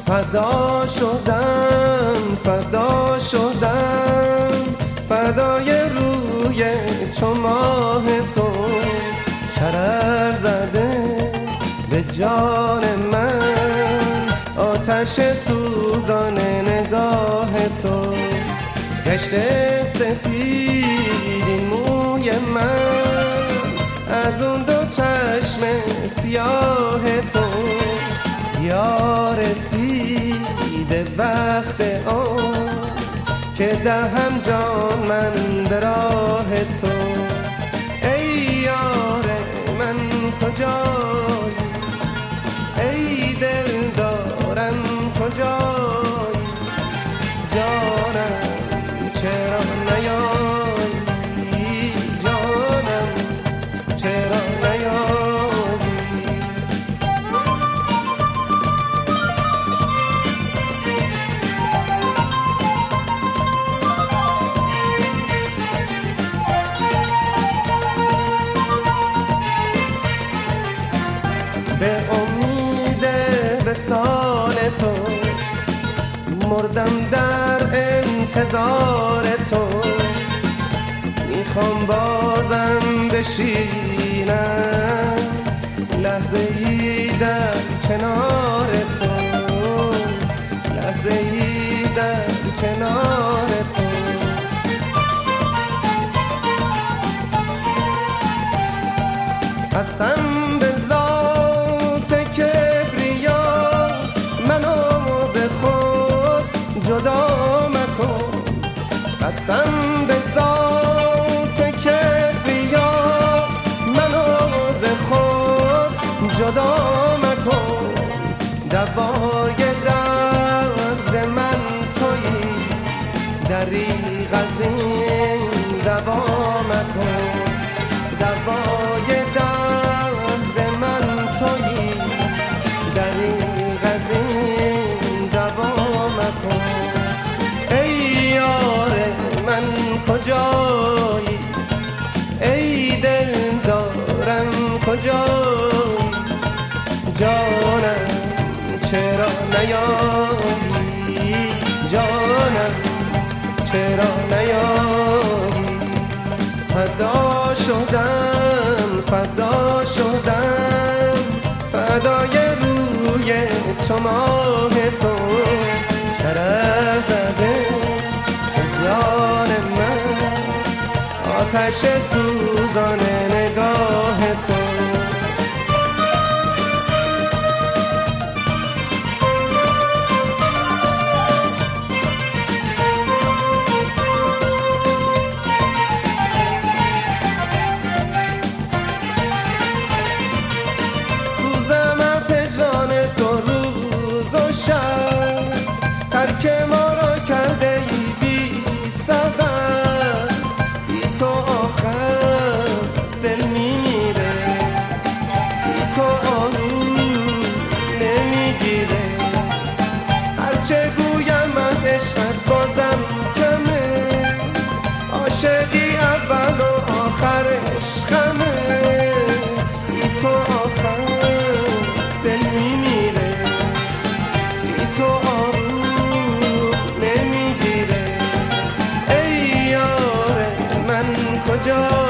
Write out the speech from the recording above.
فدا شدم فدای روی چو ماه تو، شرر زده به جان من آتش سوزان نگاه تو. گشته سفید این موی من از اون دو چشم سیاه تو. یا رسیده وقت آن که دهم جان من به راه تو. ای یار من کجایی، ای دل دارم کجایی، جانم چرا نیایی، جانم چرا نیایی. به امید وصال تو مردم در انتظار تو. میخوام بازم بشینم لحظه ای در کنار تو، لحظه ای در کنار تو. قسم به ذات کبریا منو ز خود جدا مکن. قسم به ذات کبریا منو ز خود جدا مکن. دوای درد من تویی، دریغ از این دوا مکن. دوای درد من تویی، دریغ از این دوا مکن. ای یار من کجایی، ای دل دارم کجایی، جانم چرا نیایی، جانم چرا نیایی. فدا شدم فدای روی چو ماه تو. شرر زده به جان من آتش سوزان نگاه تو. ترک ما را کرده ای بی سبب، بی تو آخر دل میمیره، بی تو آروم نمیگیره. هرچه گویم از عشقت بازم کمه، عاشقی اول و آخرش خمه. بی تو آخر دل میمیره، بی تو آروم نمیگیره. ای یار من کجا